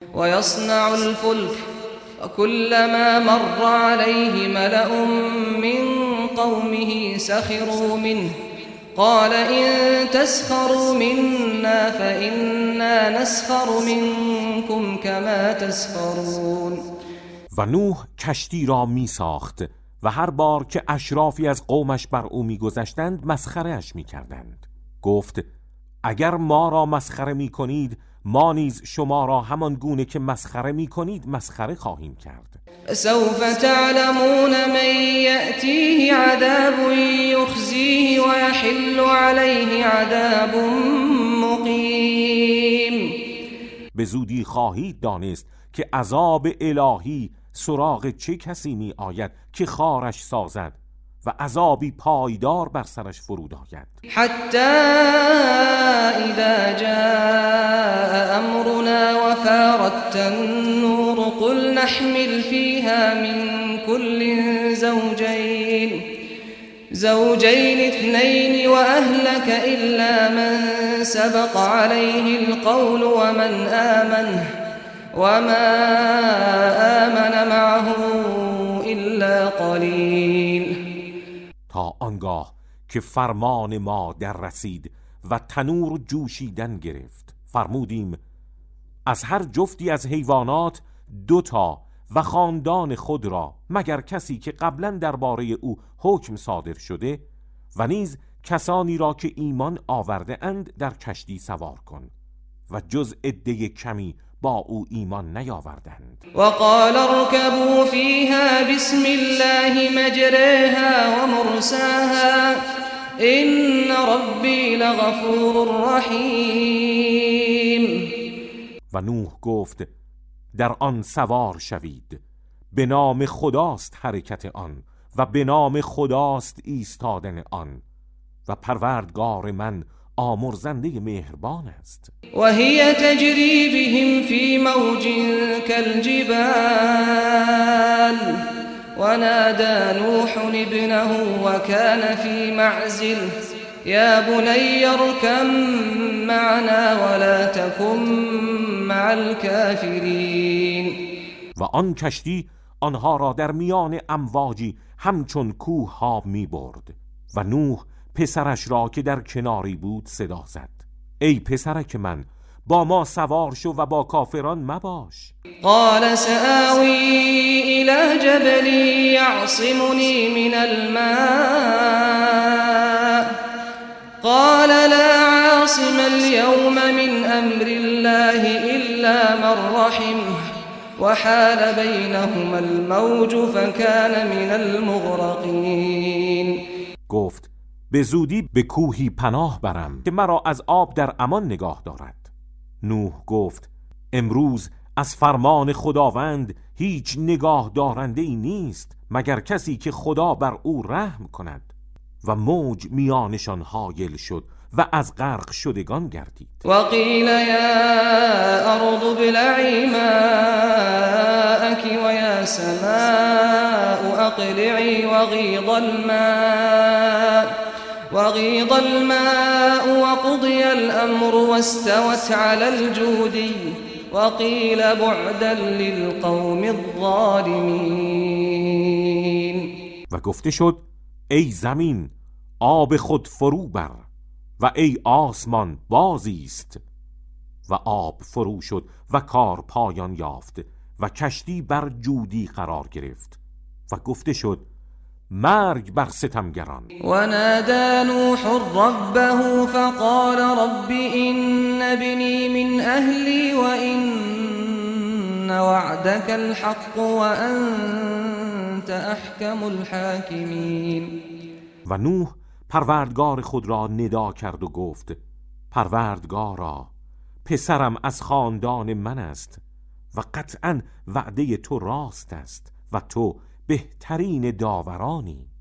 ويصنع الفلك وكلما مر عليه ملأ من قومه سخروا منه قال إن تسخروا منا فإنا نسخر منكم كما تسخرون. و نوح کشتی را می ساخت و هر بار که اشرافی از قومش بر او می گذشتند مسخره اش می کردند. گفت اگر ما را مسخره می کنید ما نیز شما را همان گونه که مسخره می کنید مسخره خواهیم کرد. سوف تعلمون من يأتيه عذاب يخزيه ويحل عليه عذاب مقیم. به زودی خواهید دانست که عذاب الهی سراغ چه کسی می آید که خارش سازد و عذابی پایدار بر سرش فرود آید. حتی اذا جاء امرنا وفارت النور قل نحمل فيها من كل زوجين اثنين وأهلك إلا من سبق عليه القول وما آمن معه إلا قلیل. تا آنگاه که فرمان ما در رسید و تنور جوشیدن گرفت فرمودیم از هر جفتی از حیوانات 2 و خاندان خود را مگر کسی که قبلا درباره او حکم صادر شده و نیز کسانی را که ایمان آورده اند در کشتی سوار کن و جز عده کمی با او ایمان نیاوردند. وقال اركبوا فيها بسم الله مجريها ومرساها إن ربي لغفور رحیم. و نوح گفت در آن سوار شوید به نام خداست حرکت آن و به نام خداست ایستادن آن و پروردگار من آمرزنده مهربان است. و هی تجری بهم فی موج کالجبال و نادى نوح ابنه و كان فی معزل یا بنی ارکب معنا ولا تکن مع الكافرین. و آن کشتی آنها را در میان امواجی همچون کوه ها می برد و نوح پسرش را که در کناری بود صدا زد ای پسرک من با ما سوار شو و با کافران مباش. قال سآوی الى جبل یعصمنی من الماء قال لا عاصم اليوم من امر الله الا من رحمه وحال بينهما الموج فكان من المغرقين. گفت به زودی به کوهی پناه برم که مرا از آب در امان نگاه دارد. نوح گفت امروز از فرمان خداوند هیچ نگاه دارنده ای نیست مگر کسی که خدا بر او رحم کند. و موج میانشان حایل شد و از غرق شدگان گردید. و قیل یا ارض ابلعی ماءک و یا سماء اقلعی وغیض الماء وقضی الامر واستوت على الجودی وقیل بعدا للقوم الظالمین. و گفته شد ای زمین آب خود فرو بر و ای آسمان بازیست و آب فرو شد و کار پایان یافت و کشتی بر جودی قرار گرفت و گفته شد مرگ بر ستمگران. و نادى نوح ربه فقال رب ان ابنی من اهلی و ان وعدك الحق و انت احکم الحاکمین. و نوح پروردگار خود را ندا کرد و گفت پروردگارا پسرم از خاندان من است و قطعا وعده تو راست است و تو بهترین داورانی.